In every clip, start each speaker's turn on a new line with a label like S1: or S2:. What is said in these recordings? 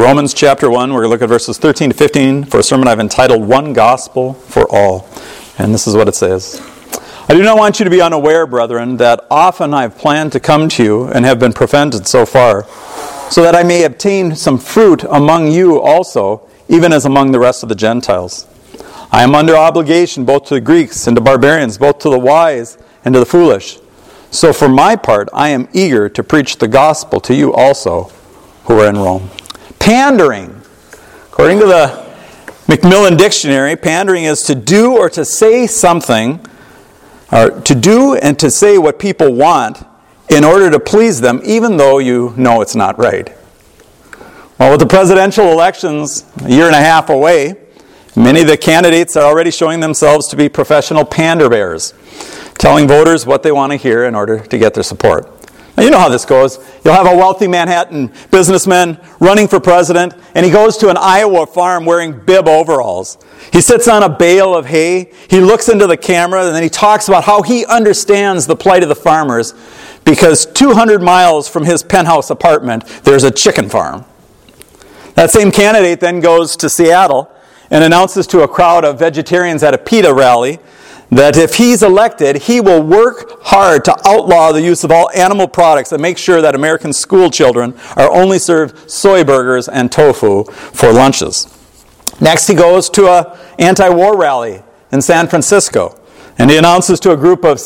S1: Romans chapter 1. We're going to look at verses 13 to 15 for a sermon I've entitled One Gospel for All. And this is what it says. I do not want you to be unaware, brethren, that often I have planned to come to you and have been prevented so far, so that I may obtain some fruit among you also, even as among the rest of the Gentiles. I am under obligation both to the Greeks and to barbarians, both to the wise and to the foolish. So for my part, I am eager to preach the gospel to you also who are in Rome. Pandering. According to the Macmillan Dictionary, pandering is to do or to say something, or to do and to say what people want in order to please them, even though you know it's not right. Well, with the presidential elections a year and a half away, many of the candidates are already showing themselves to be professional pander bearers, telling voters what they want to hear in order to get their support. Now, you know how this goes. You'll have a wealthy Manhattan businessman running for president, and he goes to an Iowa farm wearing bib overalls. He sits on a bale of hay, he looks into the camera, and then he talks about how he understands the plight of the farmers because 200 miles from his penthouse apartment, there's a chicken farm. That same candidate then goes to Seattle and announces to a crowd of vegetarians at a PETA rally that if he's elected, he will work hard to outlaw the use of all animal products and make sure that American school children are only served soy burgers and tofu for lunches. Next, he goes to an anti-war rally in San Francisco, and he announces to a group of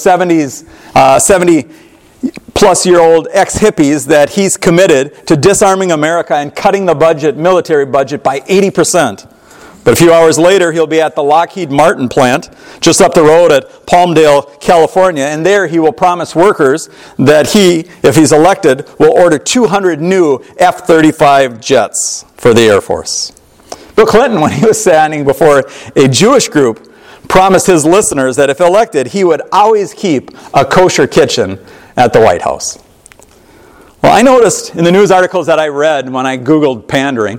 S1: 70-plus-year-old ex-hippies that he's committed to disarming America and cutting the military budget by 80%. But a few hours later, he'll be at the Lockheed Martin plant just up the road at Palmdale, California, and there he will promise workers that he, if he's elected, will order 200 new F-35 jets for the Air Force. Bill Clinton, when he was standing before a Jewish group, promised his listeners that if elected, he would always keep a kosher kitchen at the White House. Well, I noticed in the news articles that I read when I Googled pandering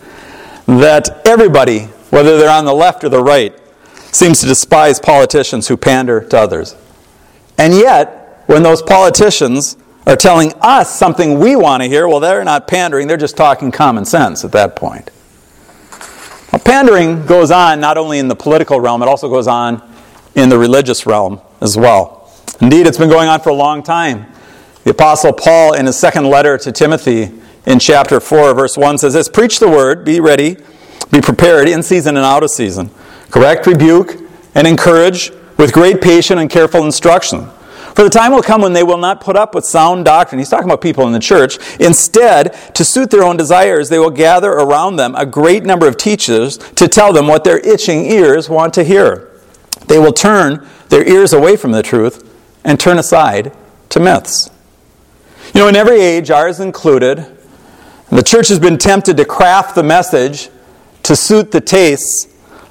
S1: that everybody, whether they're on the left or the right, seems to despise politicians who pander to others. And yet, when those politicians are telling us something we want to hear, well, they're not pandering, they're just talking common sense at that point. Well, pandering goes on not only in the political realm, it also goes on in the religious realm as well. Indeed, it's been going on for a long time. The Apostle Paul, in his second letter to Timothy, in chapter 4, verse 1 says this, "Preach the word, be ready, be prepared in season and out of season. Correct, rebuke, and encourage with great patience and careful instruction. For the time will come when they will not put up with sound doctrine." He's talking about people in the church. "Instead, to suit their own desires, they will gather around them a great number of teachers to tell them what their itching ears want to hear. They will turn their ears away from the truth and turn aside to myths." You know, in every age, ours included, the church has been tempted to craft the message to suit the tastes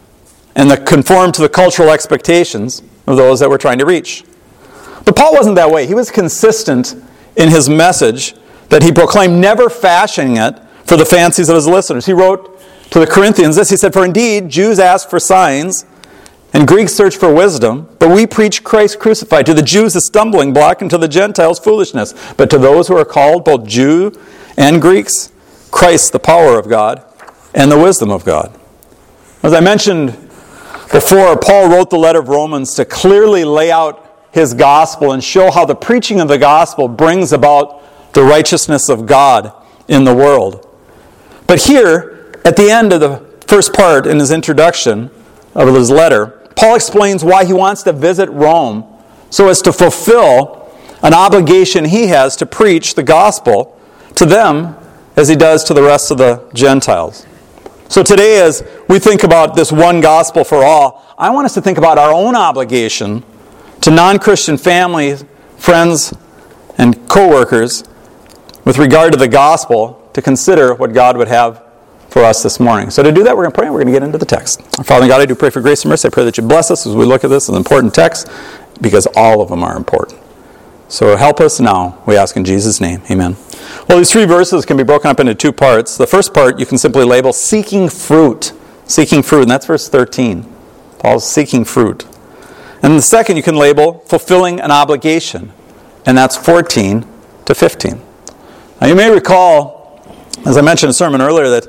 S1: and to conform to the cultural expectations of those that we're trying to reach. But Paul wasn't that way. He was consistent in his message that he proclaimed, never fashioning it for the fancies of his listeners. He wrote to the Corinthians this, he said, "For indeed, Jews ask for signs, and Greeks search for wisdom, but we preach Christ crucified. To the Jews a stumbling block, and to the Gentiles foolishness. But to those who are called, both Jew and Greeks, Christ, the power of God and the wisdom of God." As I mentioned before, Paul wrote the letter of Romans to clearly lay out his gospel and show how the preaching of the gospel brings about the righteousness of God in the world. But here, at the end of the first part in his introduction of his letter, Paul explains why he wants to visit Rome so as to fulfill an obligation he has to preach the gospel to them as he does to the rest of the Gentiles. So today, as we think about this one gospel for all, I want us to think about our own obligation to non-Christian families, friends, and co-workers with regard to the gospel to consider what God would have for us this morning. So to do that, we're going to pray and we're going to get into the text. Our Father God, I do pray for grace and mercy. I pray that you bless us as we look at this, an important text, because all of them are important. So help us now, we ask in Jesus' name. Amen. Well, these three verses can be broken up into two parts. The first part you can simply label seeking fruit. Seeking fruit, and that's verse 13. Paul's seeking fruit. And the second you can label fulfilling an obligation, and that's 14 to 15. Now you may recall As I mentioned in a sermon earlier, that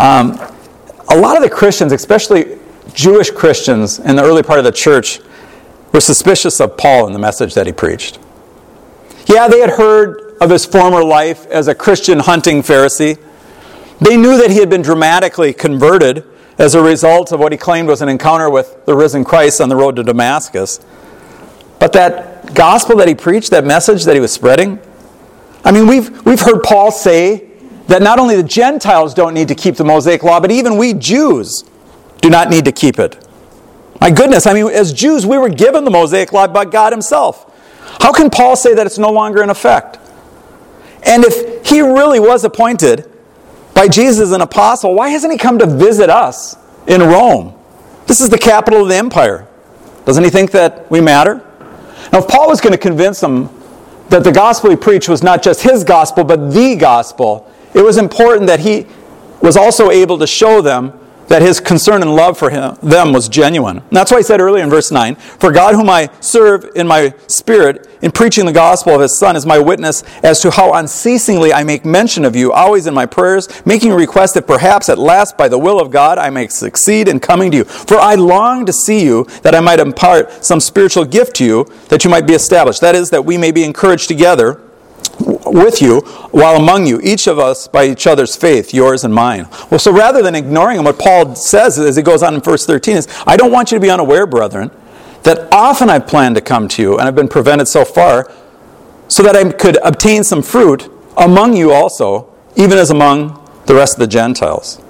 S1: a lot of the Christians, especially Jewish Christians in the early part of the church, were suspicious of Paul and the message that he preached. Yeah, they had heard of his former life as a Christian hunting Pharisee. They knew that he had been dramatically converted as a result of what he claimed was an encounter with the risen Christ on the road to Damascus. But that gospel that he preached, that message that he was spreading, I mean, we've heard Paul say that not only the Gentiles don't need to keep the Mosaic Law, but even we Jews do not need to keep it. My goodness, I mean, as Jews, we were given the Mosaic Law by God himself. How can Paul say that it's no longer in effect? And if he really was appointed by Jesus as an apostle, why hasn't he come to visit us in Rome? This is the capital of the empire. Doesn't he think that we matter? Now, if Paul was going to convince them that the gospel he preached was not just his gospel, but the gospel, it was important that he was also able to show them that his concern and love for them was genuine. And that's why he said earlier in verse 9, "For God whom I serve in my spirit in preaching the gospel of his Son is my witness as to how unceasingly I make mention of you, always in my prayers, making a request that perhaps at last by the will of God I may succeed in coming to you. For I long to see you, that I might impart some spiritual gift to you, that you might be established." That is, that we may be encouraged together with you while among you, each of us by each other's faith, yours and mine. Well, so rather than ignoring him, what Paul says as he goes on in verse 13 is, "I don't want you to be unaware, brethren, that often I've planned to come to you, and I've been prevented so far, so that I could obtain some fruit among you also, even as among the rest of the Gentiles."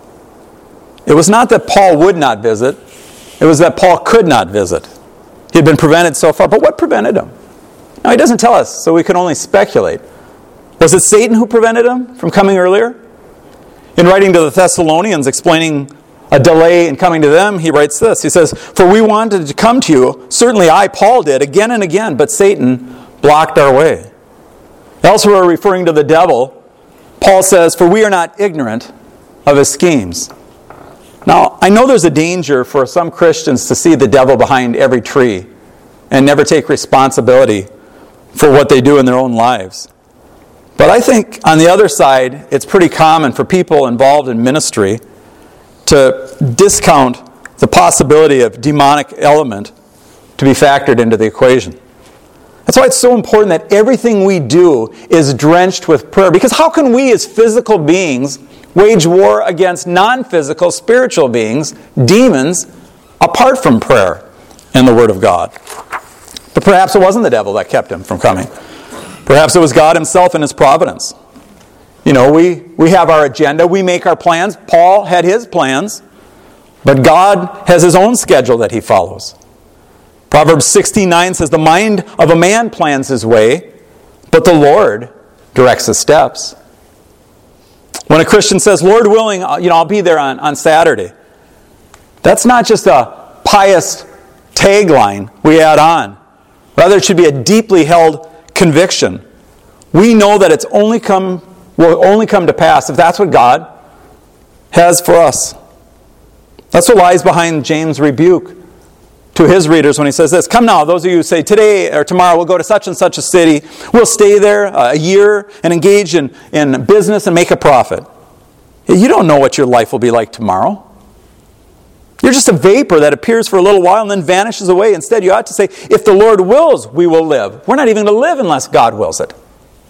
S1: It was not that Paul would not visit, it was that Paul could not visit. He had been prevented so far, but what prevented him? Now, he doesn't tell us, so we can only speculate. Was it Satan who prevented him from coming earlier? In writing to the Thessalonians, explaining a delay in coming to them, he writes this. He says, "For we wanted to come to you, certainly I, Paul, did, again and again, but Satan blocked our way." Elsewhere, referring to the devil, Paul says, "For we are not ignorant of his schemes." Now, I know there's a danger for some Christians to see the devil behind every tree and never take responsibility for what they do in their own lives. But I think, on the other side, it's pretty common for people involved in ministry to discount the possibility of demonic element to be factored into the equation. That's why it's so important that everything we do is drenched with prayer. Because how can we as physical beings wage war against non-physical spiritual beings, demons, apart from prayer and the Word of God? But perhaps it wasn't the devil that kept him from coming. Perhaps it was God himself in his providence. You know, we have our agenda, we make our plans. Paul had his plans, but God has his own schedule that he follows. Proverbs 16:9 says, "The mind of a man plans his way, but the Lord directs his steps." When a Christian says, "Lord willing, I'll be there on Saturday," that's not just a pious tagline we add on. Rather, it should be a deeply held conviction. We know that will only come to pass if that's what God has for us. That's what lies behind James' rebuke to his readers when he says this, "Come now, those of you who say today or tomorrow we'll go to such and such a city, we'll stay there a year and engage in business and make a profit." You don't know what your life will be like tomorrow. You're just a vapor that appears for a little while and then vanishes away. Instead, you ought to say, "If the Lord wills, we will live." We're not even going to live unless God wills it.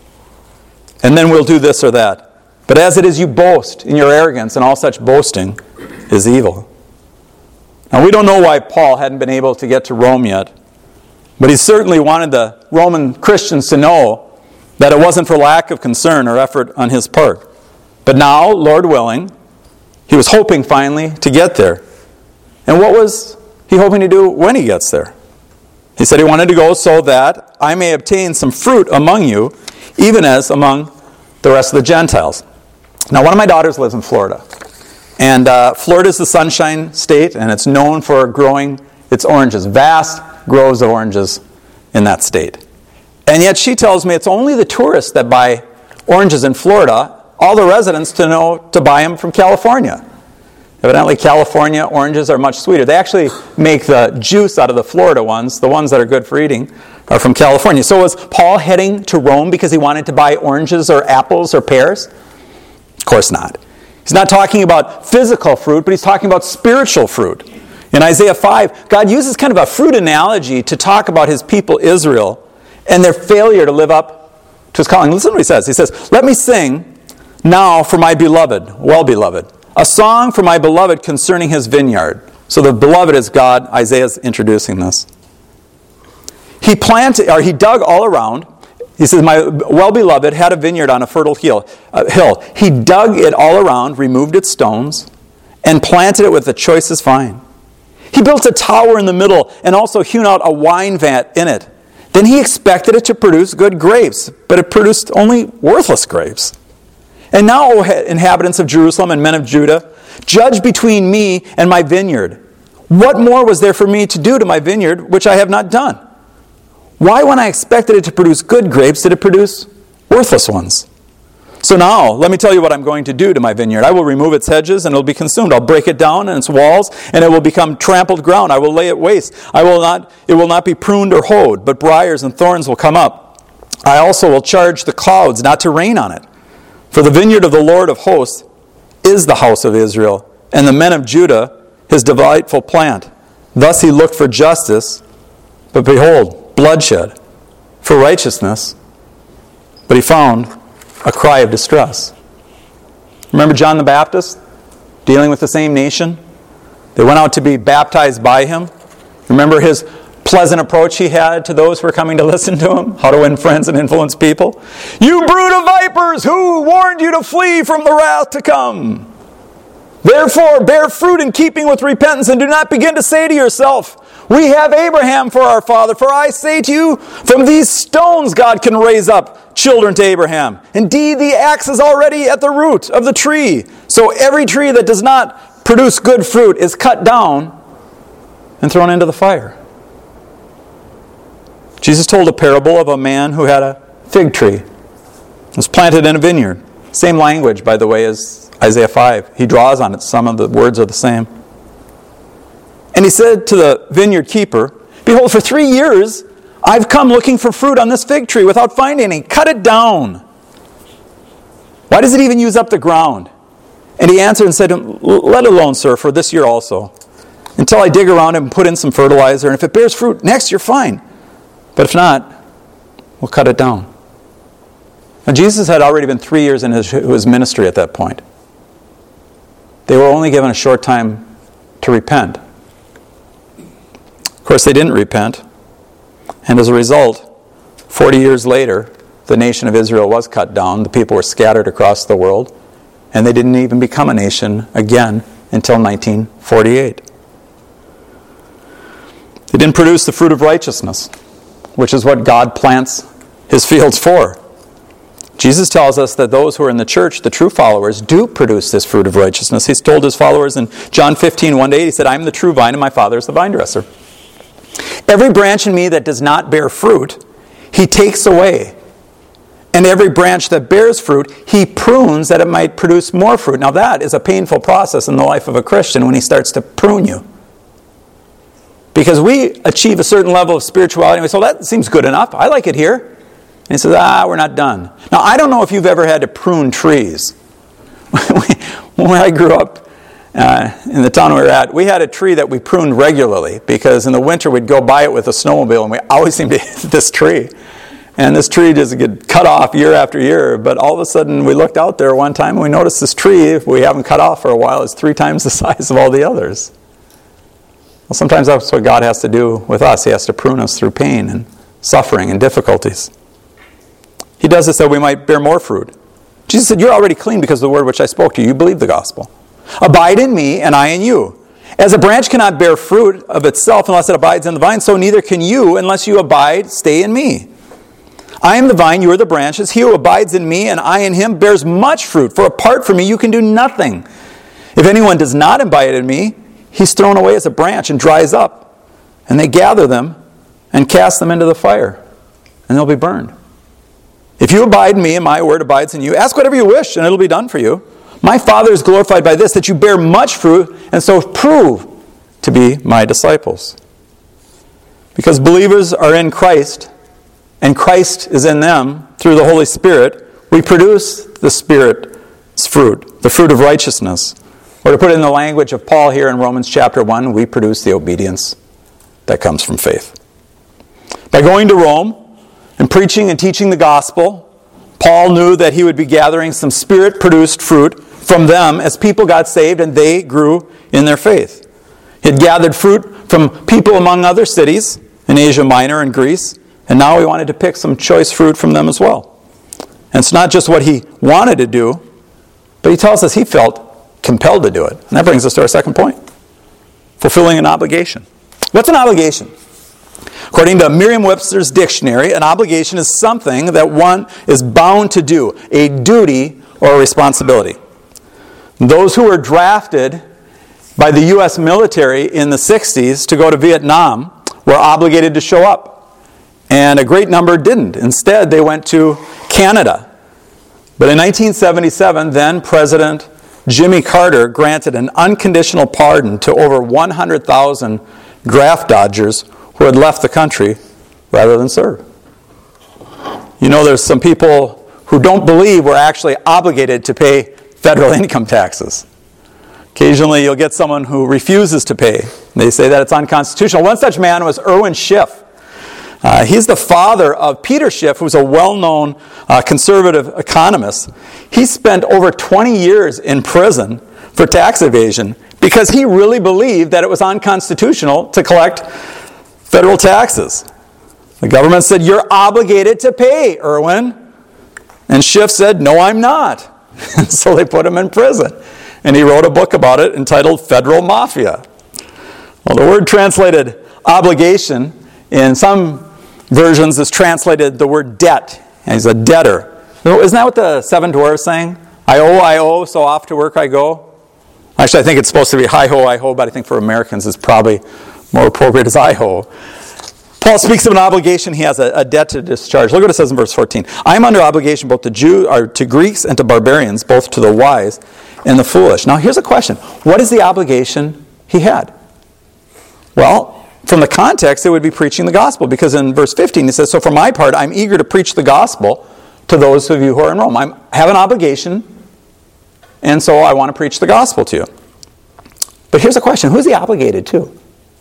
S1: And then we'll do this or that. But as it is, you boast in your arrogance, and all such boasting is evil. Now, we don't know why Paul hadn't been able to get to Rome yet, but he certainly wanted the Roman Christians to know that it wasn't for lack of concern or effort on his part. But now, Lord willing, he was hoping finally to get there. And what was he hoping to do when he gets there? He said he wanted to go so that I may obtain some fruit among you, even as among the rest of the Gentiles. Now, one of my daughters lives in Florida. And Florida is the sunshine state, and it's known for growing its oranges. Vast groves of oranges in that state. And yet she tells me it's only the tourists that buy oranges in Florida. All the residents to buy them from California. Evidently, California oranges are much sweeter. They actually make the juice out of the Florida ones. The ones that are good for eating are from California. So was Paul heading to Rome because he wanted to buy oranges or apples or pears? Of course not. He's not talking about physical fruit, but he's talking about spiritual fruit. In Isaiah 5, God uses kind of a fruit analogy to talk about his people Israel and their failure to live up to his calling. Listen to what he says. He says, "Let me sing now for my beloved, well-beloved, a song for my beloved concerning his vineyard." So the beloved is God. Isaiah's introducing this. He dug all around. He says, "My well-beloved had a vineyard on a fertile hill. He dug it all around, removed its stones, and planted it with the choicest vine. He built a tower in the middle and also hewn out a wine vat in it. Then he expected it to produce good grapes, but it produced only worthless grapes. And now, O inhabitants of Jerusalem and men of Judah, judge between me and my vineyard. What more was there for me to do to my vineyard, which I have not done? Why, when I expected it to produce good grapes, did it produce worthless ones? So now, let me tell you what I'm going to do to my vineyard. I will remove its hedges, and it will be consumed. I'll break it down and its walls, and it will become trampled ground. I will lay it waste. It will not be pruned or hoed, but briars and thorns will come up. I also will charge the clouds not to rain on it. For the vineyard of the Lord of hosts is the house of Israel, and the men of Judah his delightful plant. Thus he looked for justice, but behold, bloodshed, for righteousness, but he found a cry of distress." Remember John the Baptist dealing with the same nation? They went out to be baptized by him. Remember his pleasant approach he had to those who were coming to listen to him? How to win friends and influence people? "You brood of vipers, who warned you to flee from the wrath to come? Therefore, bear fruit in keeping with repentance, and do not begin to say to yourself, 'We have Abraham for our father.' For I say to you, from these stones God can raise up children to Abraham. Indeed, the axe is already at the root of the tree. So every tree that does not produce good fruit is cut down and thrown into the fire." Jesus told a parable of a man who had a fig tree. It was planted in a vineyard. Same language, by the way, as Isaiah 5. He draws on it. Some of the words are the same. And he said to the vineyard keeper, "Behold, for 3 years I've come looking for fruit on this fig tree without finding any. Cut it down. Why does it even use up the ground?" And he answered and said, "Let it alone, sir, for this year also, until I dig around it and put in some fertilizer. And if it bears fruit next year, fine. But if not, we'll cut it down." Now, Jesus had already been 3 years in his ministry at that point. They were only given a short time to repent. Of course, they didn't repent. And as a result, 40 years later, the nation of Israel was cut down. The people were scattered across the world. And they didn't even become a nation again until 1948. They didn't produce the fruit of righteousness, which is what God plants his fields for. Jesus tells us that those who are in the church, the true followers, do produce this fruit of righteousness. He's told his followers in John 15, 1-8, he said, "I am the true vine and my Father is the vine dresser. Every branch in me that does not bear fruit, he takes away. And every branch that bears fruit, he prunes that it might produce more fruit." Now that is a painful process in the life of a Christian when he starts to prune you. Because we achieve a certain level of spirituality and we say, "Well, that seems good enough. I like it here." And he says, "We're not done." Now, I don't know if you've ever had to prune trees. When I grew up in the town we were at, we had a tree that we pruned regularly because in the winter we'd go by it with a snowmobile and we always seemed to hit this tree. And this tree just get cut off year after year. But all of a sudden we looked out there one time and we noticed this tree, if we haven't cut off for a while, is 3 times the size of all the others. Well, sometimes that's what God has to do with us. He has to prune us through pain and suffering and difficulties. He does this that we might bear more fruit. Jesus said, "You're already clean because of the word which I spoke to you. You believe the gospel. Abide in me and I in you. As a branch cannot bear fruit of itself unless it abides in the vine, so neither can you unless you abide, stay in me. I am the vine, you are the branches. He who abides in me and I in him bears much fruit, for apart from me you can do nothing. If anyone does not abide in me, he's thrown away as a branch and dries up. And they gather them and cast them into the fire, and they'll be burned. If you abide in me and my word abides in you, ask whatever you wish and it'll be done for you. My Father is glorified by this, that you bear much fruit and so prove to be my disciples." Because believers are in Christ and Christ is in them through the Holy Spirit, we produce the Spirit It's fruit, the fruit of righteousness. Or to put it in the language of Paul here in Romans chapter 1, we produce the obedience that comes from faith. By going to Rome and preaching and teaching the gospel, Paul knew that he would be gathering some Spirit-produced fruit from them as people got saved and they grew in their faith. He had gathered fruit from people among other cities in Asia Minor and Greece, and now he wanted to pick some choice fruit from them as well. And it's not just what he wanted to do, but he tells us he felt compelled to do it. And that brings us to our second point. Fulfilling an obligation. What's an obligation? According to Merriam-Webster's dictionary, an obligation is something that one is bound to do, a duty or a responsibility. Those who were drafted by the U.S. military in the 60s to go to Vietnam were obligated to show up. And a great number didn't. Instead, they went to Canada. But in 1977, then President Jimmy Carter granted an unconditional pardon to over 100,000 draft dodgers who had left the country rather than serve. You know, there's some people who don't believe we're actually obligated to pay federal income taxes. Occasionally you'll get someone who refuses to pay. They say that it's unconstitutional. One such man was Irwin Schiff. He's the father of Peter Schiff, who's a well-known conservative economist. He spent over 20 years in prison for tax evasion because he really believed that it was unconstitutional to collect federal taxes. The government said, "You're obligated to pay, Irwin." And Schiff said, "No, I'm not." And so they put him in prison. And he wrote a book about it entitled Federal Mafia. Well, the word translated obligation in some versions is translated the word debt. And he's a debtor. Isn't that what the seven dwarves sang? I owe, so off to work I go. Actually, I think it's supposed to be hi-ho, but I think for Americans it's probably more appropriate as I-ho. Paul speaks of an obligation. He has a debt to discharge. Look what it says in verse 14. I am under obligation both to Greeks and to barbarians, both to the wise and the foolish. Now here's a question. What is the obligation he had? Well, from the context, it would be preaching the gospel, because in verse 15 he says, "So for my part, I'm eager to preach the gospel to those of you who are in Rome." I have an obligation, and so I want to preach the gospel to you. But here's a question. Who's he obligated to?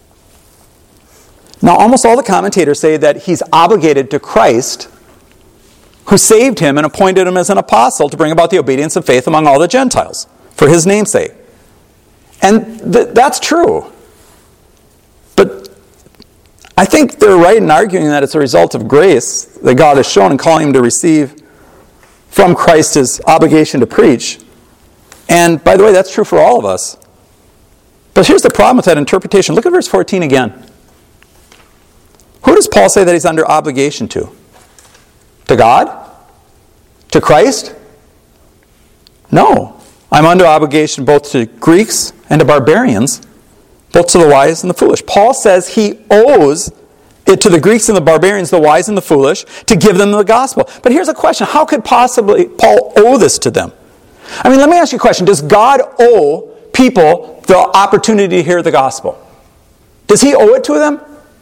S1: Now, almost all the commentators say that he's obligated to Christ, who saved him and appointed him as an apostle to bring about the obedience of faith among all the Gentiles, for his name's sake. And that's true. But I think they're right in arguing that it's a result of grace that God has shown in calling him to receive from Christ his obligation to preach. And by the way, that's true for all of us. But here's the problem with that interpretation. Look at verse 14 again. Who does Paul say that he's under obligation to? To God? To Christ? No. I'm under obligation both to Greeks and to barbarians, both to the wise and the foolish. Paul says he owes it to the Greeks and the barbarians, the wise and the foolish, to give them the gospel. But here's a question. How could possibly Paul owe this to them? I mean, let me ask you a question. Does God owe people the opportunity to hear the gospel? Does he owe it to them?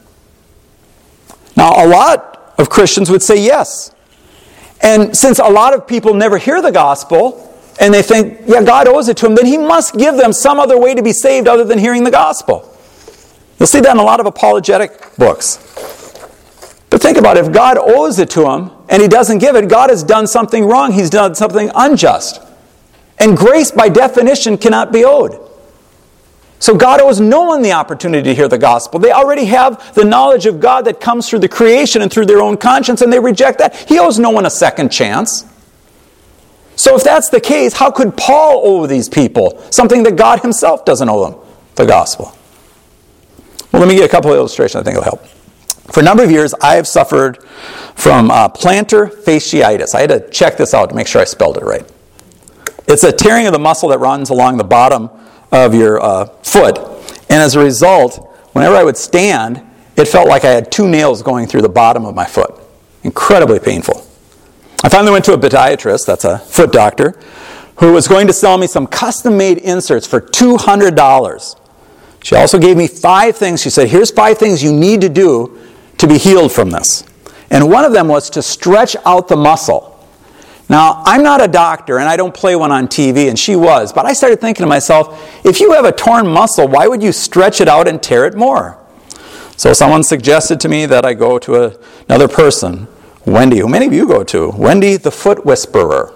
S1: Now, a lot of Christians would say yes. And since a lot of people never hear the gospel, and they think, yeah, God owes it to them, then he must give them some other way to be saved other than hearing the gospel. You'll see that in a lot of apologetic books. But think about it. If God owes it to them, and he doesn't give it, God has done something wrong. He's done something unjust. And grace, by definition, cannot be owed. So God owes no one the opportunity to hear the gospel. They already have the knowledge of God that comes through the creation and through their own conscience, and they reject that. He owes no one a second chance. So if that's the case, how could Paul owe these people something that God himself doesn't owe them? The gospel. Well, let me give you a couple of illustrations I think will help. For a number of years, I have suffered from plantar fasciitis. I had to check this out to make sure I spelled it right. It's a tearing of the muscle that runs along the bottom of your foot. And as a result, whenever I would stand, it felt like I had two nails going through the bottom of my foot. Incredibly painful. I finally went to a podiatrist, that's a foot doctor, who was going to sell me some custom-made inserts for $200. She also gave me 5 things. She said, here's 5 things you need to do to be healed from this. And one of them was to stretch out the muscle. Now, I'm not a doctor, and I don't play one on TV, and she was. But I started thinking to myself, if you have a torn muscle, why would you stretch it out and tear it more? So someone suggested to me that I go to another person, Wendy, who many of you go to. Wendy, the foot whisperer.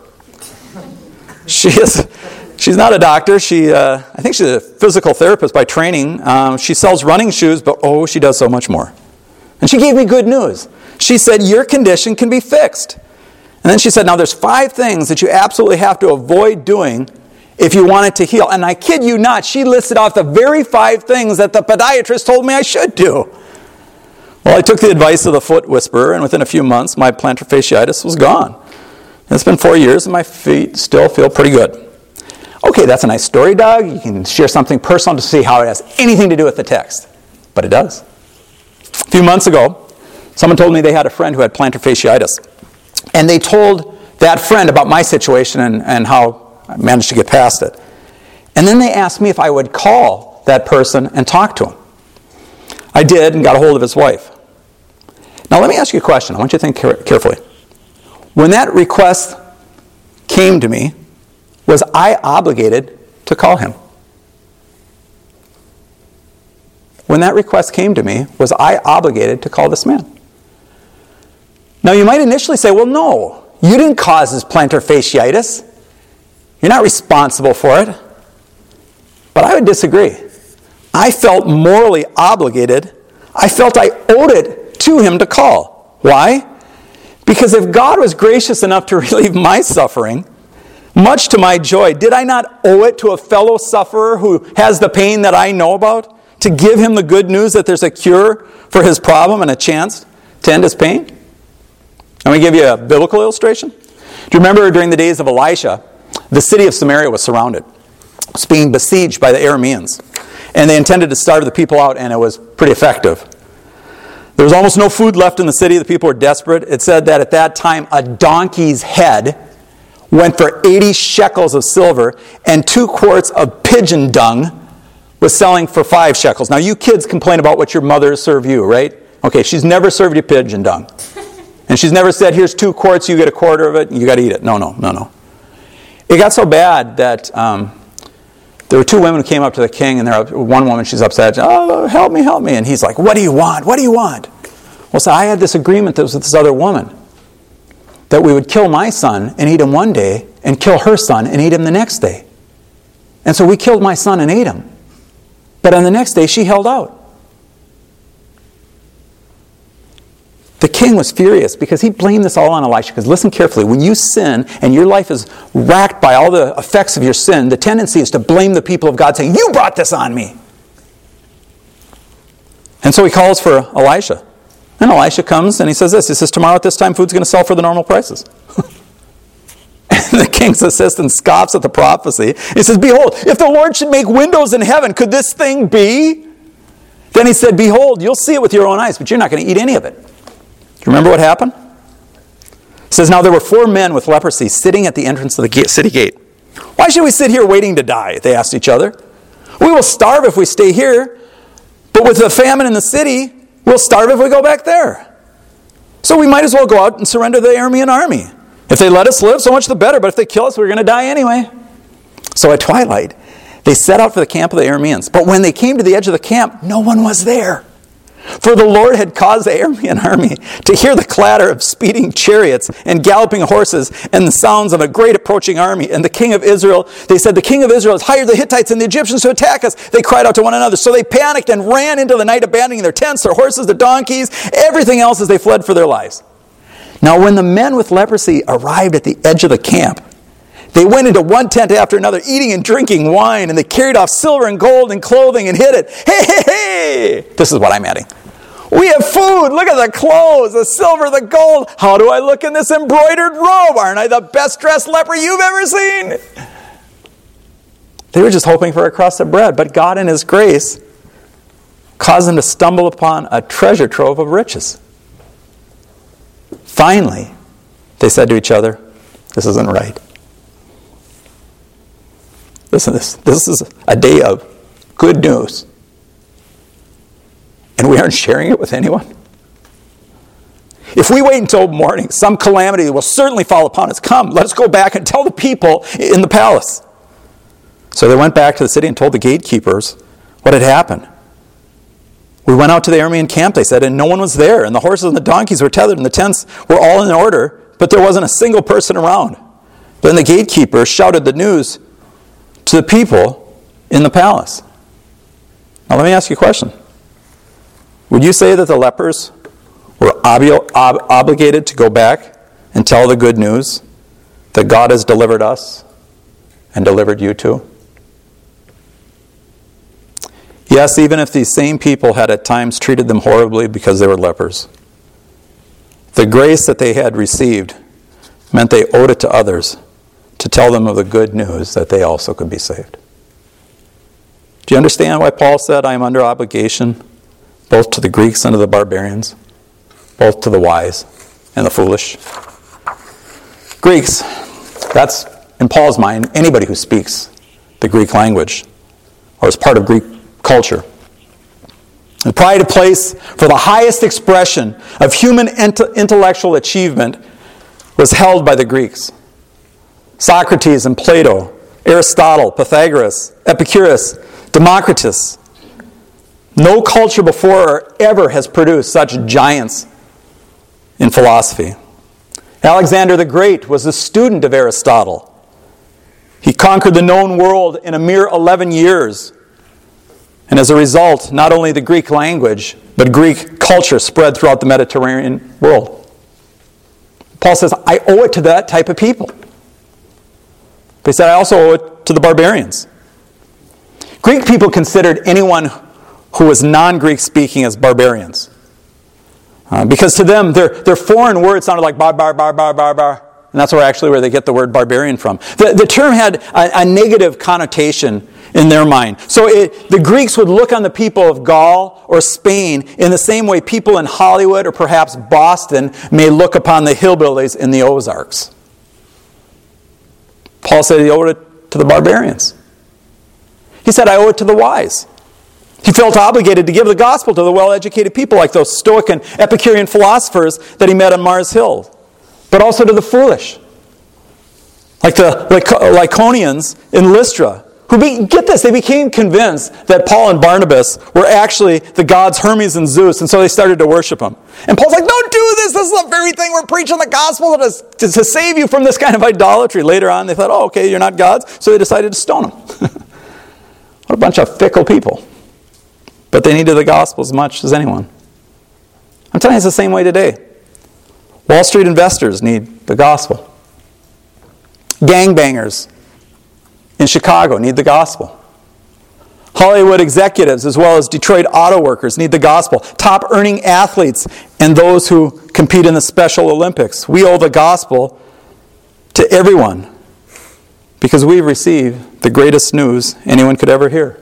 S1: She's not a doctor. I think she's a physical therapist by training. She sells running shoes, but she does so much more. And she gave me good news. She said, your condition can be fixed. And then she said, now there's 5 things that you absolutely have to avoid doing if you want it to heal. And I kid you not, she listed off the very 5 things that the podiatrist told me I should do. Well, I took the advice of the foot whisperer, and within a few months, my plantar fasciitis was gone. And it's been 4 years, and my feet still feel pretty good. Okay, that's a nice story, Doug. You can share something personal to see how it has anything to do with the text. But it does. A few months ago, someone told me they had a friend who had plantar fasciitis. And they told that friend about my situation and how I managed to get past it. And then they asked me if I would call that person and talk to him. I did and got a hold of his wife. Now let me ask you a question. I want you to think carefully. When that request came to me, was I obligated to call him? When that request came to me, was I obligated to call this man? Now you might initially say, well, no, you didn't cause his plantar fasciitis. You're not responsible for it. But I would disagree. I felt morally obligated. I felt I owed it to him to call. Why? Because if God was gracious enough to relieve my suffering, much to my joy, did I not owe it to a fellow sufferer who has the pain that I know about to give him the good news that there's a cure for his problem and a chance to end his pain? I'm going to give you a biblical illustration. Do you remember during the days of Elisha, the city of Samaria was surrounded. It was being besieged by the Arameans. And they intended to starve the people out, and it was pretty effective. There was almost no food left in the city. The people were desperate. It said that at that time, a donkey's head went for 80 shekels of silver, and 2 quarts of pigeon dung was selling for 5 shekels. Now, you kids complain about what your mothers serve you, right? Okay, she's never served you pigeon dung. And she's never said, here's 2 quarts, you get a quarter of it, and you got to eat it. No. It got so bad that there were 2 women who came up to the king, and one woman, she's upset. Oh, help me. And he's like, what do you want? Well, so I had this agreement that was with this other woman, that we would kill my son and eat him one day, and kill her son and eat him the next day. And so we killed my son and ate him. But on the next day, she held out. The king was furious because he blamed this all on Elisha. Because listen carefully, when you sin and your life is racked by all the effects of your sin, the tendency is to blame the people of God, saying, you brought this on me. And so he calls for Elisha. And Elisha comes and he says this. He says, tomorrow at this time, food's going to sell for the normal prices. And the king's assistant scoffs at the prophecy. He says, behold, if the Lord should make windows in heaven, could this thing be? Then he said, behold, you'll see it with your own eyes, but you're not going to eat any of it. Do you remember what happened? It says, now there were 4 men with leprosy sitting at the entrance of the city gate. Why should we sit here waiting to die? They asked each other. We will starve if we stay here, but with the famine in the city, we'll starve if we go back there. So we might as well go out and surrender the Aramean army. If they let us live, so much the better, but if they kill us, we're going to die anyway. So at twilight, they set out for the camp of the Arameans. But when they came to the edge of the camp, no one was there. For the Lord had caused the Aramean army to hear the clatter of speeding chariots and galloping horses and the sounds of a great approaching army. And the king of Israel, they said, the king of Israel has hired the Hittites and the Egyptians to attack us. They cried out to one another. So they panicked and ran into the night, abandoning their tents, their horses, their donkeys, everything else as they fled for their lives. Now when the men with leprosy arrived at the edge of the camp, they went into one tent after another, eating and drinking wine, and they carried off silver and gold and clothing and hid it. Hey! This is what I'm adding. We have food. Look at the clothes, the silver, the gold. How do I look in this embroidered robe? Aren't I the best dressed leper you've ever seen? They were just hoping for a crust of bread, but God in His grace caused them to stumble upon a treasure trove of riches. Finally, they said to each other, this isn't right. Listen to this. This is a day of good news. And we aren't sharing it with anyone. If we wait until morning, some calamity will certainly fall upon us. Come, let us go back and tell the people in the palace. So they went back to the city and told the gatekeepers what had happened. We went out to the Aramean camp, they said, and no one was there. And the horses and the donkeys were tethered, and the tents were all in order, but there wasn't a single person around. Then the gatekeeper shouted the news to the people in the palace. Now let me ask you a question. Would you say that the lepers were obligated to go back and tell the good news that God has delivered us and delivered you too? Yes, even if these same people had at times treated them horribly because they were lepers. The grace that they had received meant they owed it to others to tell them of the good news that they also could be saved. Do you understand why Paul said, I am under obligation both to the Greeks and to the barbarians, both to the wise and the foolish? Greeks, that's, in Paul's mind, anybody who speaks the Greek language or is part of Greek culture. The prized place for the highest expression of human intellectual achievement was held by the Greeks. Socrates and Plato, Aristotle, Pythagoras, Epicurus, Democritus. No culture before or ever has produced such giants in philosophy. Alexander the Great was a student of Aristotle. He conquered the known world in a mere 11 years. And as a result, not only the Greek language, but Greek culture spread throughout the Mediterranean world. Paul says, I owe it to that type of people. But he said, I also owe it to the barbarians. Greek people considered anyone who was non-Greek speaking as barbarians. Because to them, their foreign words sounded like bar, bar, bar, bar, bar, bar. And that's where they get the word barbarian from. The term had a negative connotation in their mind. So the Greeks would look on the people of Gaul or Spain in the same way people in Hollywood or perhaps Boston may look upon the hillbillies in the Ozarks. Paul said he owed it to the barbarians. He said, I owe it to the wise. He felt obligated to give the gospel to the well-educated people like those Stoic and Epicurean philosophers that he met on Mars Hill, but also to the foolish, like the Lycaonians in Lystra, who, get this, they became convinced that Paul and Barnabas were actually the gods Hermes and Zeus, and so they started to worship them. And Paul's like, don't do this. This is the very thing we're preaching the gospel to save you from this kind of idolatry. Later on, they thought, oh, okay, you're not gods, so they decided to stone him. What a bunch of fickle people. But they needed the gospel as much as anyone. I'm telling you, it's the same way today. Wall Street investors need the gospel. Gangbangers in Chicago need the gospel. Hollywood executives as well as Detroit auto workers need the gospel. Top earning athletes and those who compete in the Special Olympics. We owe the gospel to everyone because we've received the greatest news anyone could ever hear.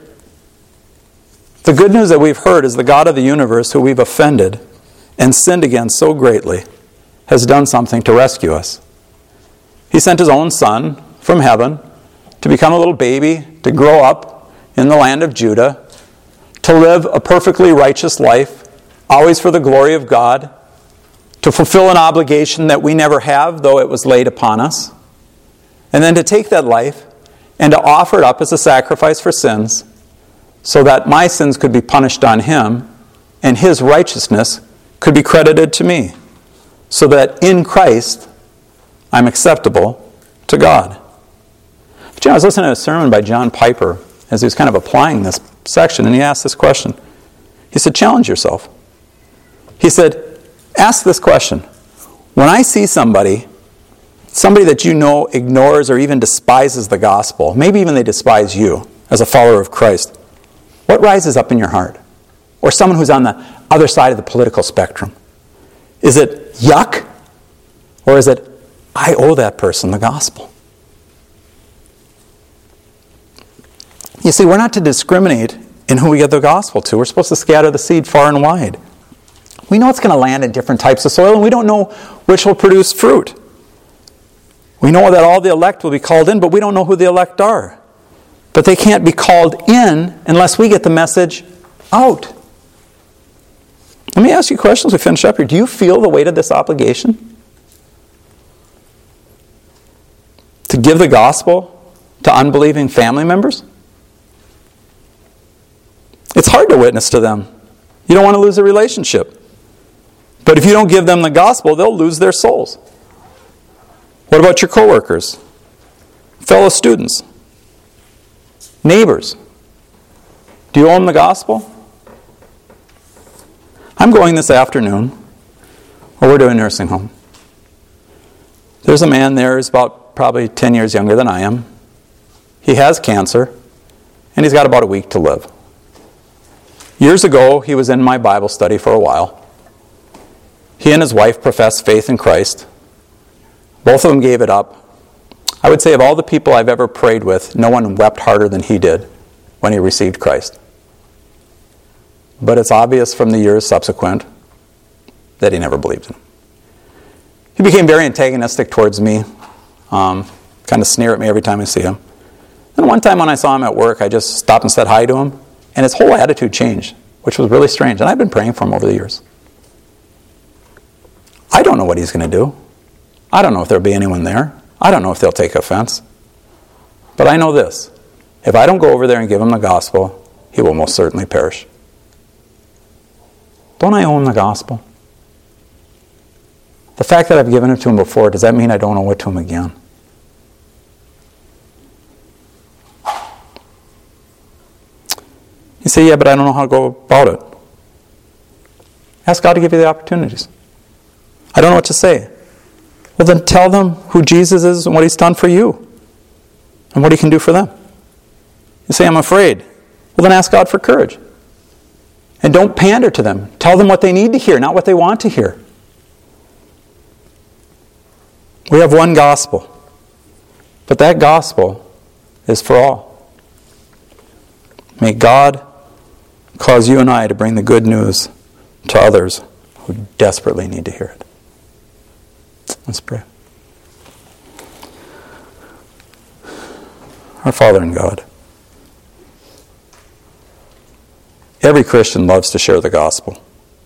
S1: The good news that we've heard is the God of the universe who we've offended and sinned against so greatly has done something to rescue us. He sent His own Son from heaven to become a little baby, to grow up in the land of Judah, to live a perfectly righteous life, always for the glory of God, to fulfill an obligation that we never have, though it was laid upon us, and then to take that life and to offer it up as a sacrifice for sins, so that my sins could be punished on Him and His righteousness could be credited to me, so that in Christ I'm acceptable to God. But I was listening to a sermon by John Piper as he was kind of applying this section, and he asked this question. He said, challenge yourself. He said, ask this question. When I see somebody that you know ignores or even despises the gospel, maybe even they despise you as a follower of Christ, what rises up in your heart? Or someone who's on the other side of the political spectrum. Is it yuck? Or is it, I owe that person the gospel? You see, we're not to discriminate in who we give the gospel to. We're supposed to scatter the seed far and wide. We know it's going to land in different types of soil, and we don't know which will produce fruit. We know that all the elect will be called in, but we don't know who the elect are. But they can't be called in unless we get the message out. Let me ask you a question as we finish up here. Do you feel the weight of this obligation? To give the gospel to unbelieving family members? It's hard to witness to them. You don't want to lose a relationship. But if you don't give them the gospel, they'll lose their souls. What about your coworkers? Fellow students? Neighbors? Do you owe them the gospel? I'm going this afternoon, or we're doing a nursing home. There's a man there who's about probably 10 years younger than I am. He has cancer, and he's got about a week to live. Years ago, he was in my Bible study for a while. He and his wife professed faith in Christ. Both of them gave it up. I would say of all the people I've ever prayed with, no one wept harder than he did when he received Christ. But it's obvious from the years subsequent that he never believed in him. He became very antagonistic towards me, kind of sneer at me every time I see him. And one time when I saw him at work, I just stopped and said hi to him, and his whole attitude changed, which was really strange. And I've been praying for him over the years. I don't know what he's going to do. I don't know if there'll be anyone there. I don't know if they'll take offense. But I know this. If I don't go over there and give him the gospel, he will most certainly perish. Don't I owe him the gospel? The fact that I've given it to him before, does that mean I don't owe it to him again? You say, yeah, but I don't know how to go about it. Ask God to give you the opportunities. I don't know what to say. Well, then tell them who Jesus is and what he's done for you and what he can do for them. You say, I'm afraid. Well, then ask God for courage. And don't pander to them. Tell them what they need to hear, not what they want to hear. We have one gospel. But that gospel is for all. May God cause you and I to bring the good news to others who desperately need to hear it. Let's pray. Our Father in God, every Christian loves to share the gospel,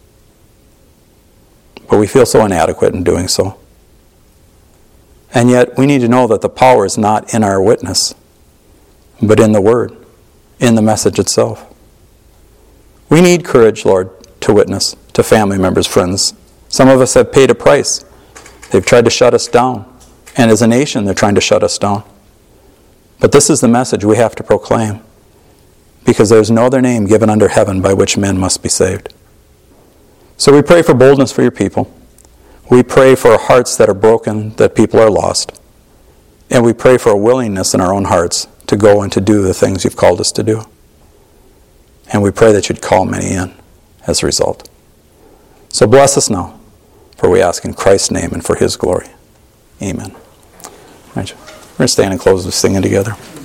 S1: but we feel so inadequate in doing so. And yet we need to know that the power is not in our witness, but in the Word, in the message itself. We need courage, Lord, to witness to family members, friends. Some of us have paid a price. They've tried to shut us down. And as a nation, they're trying to shut us down. But this is the message we have to proclaim, because there is no other name given under heaven by which men must be saved. So we pray for boldness for your people. We pray for hearts that are broken, that people are lost. And we pray for a willingness in our own hearts to go and to do the things you've called us to do. And we pray that you'd call many in as a result. So bless us now, for we ask in Christ's name and for his glory. Amen. All right, we're going to stand and close with singing together.